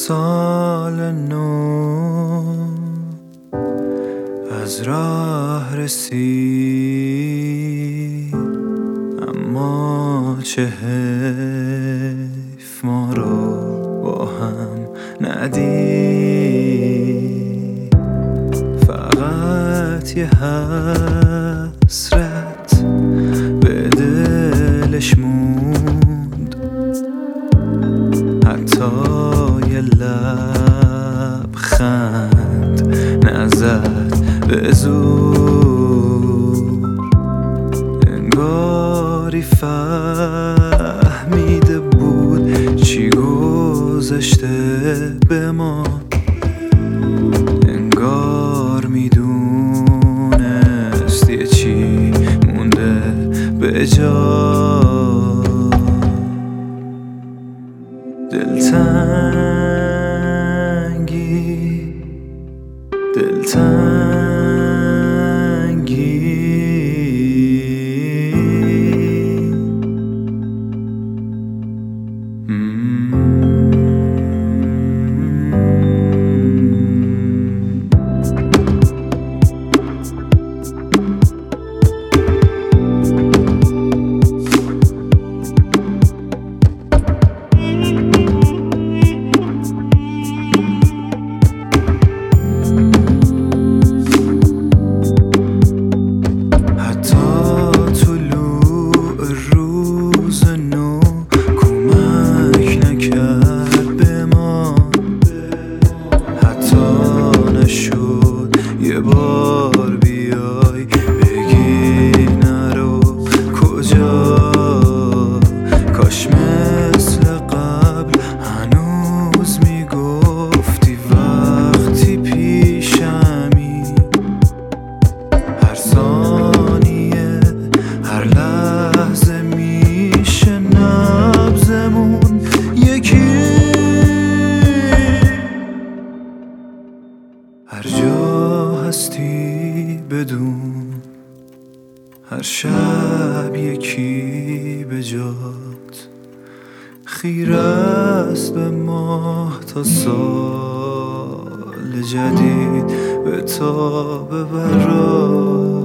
سال نو از راه رسید، اما چه حیف ما رو با هم ندید. فقط یه حسرت به دلش موند، حتی یه لبخند نزد به زور. انگاری فهمیده بود چی گذشته به ما، انگار میدونست یه چی مونده به جا. دلتنگی یه بار بیای بگی نرو کجا. کاش مثل قبل هنوز میگفتی وقتی پیشمی. هر ثانیه هر لحظه میشه نبضمون یکی. هر جا هستی بدون هر شب یکی به جات خیره است به ماه تا سال جدید به تابه برات.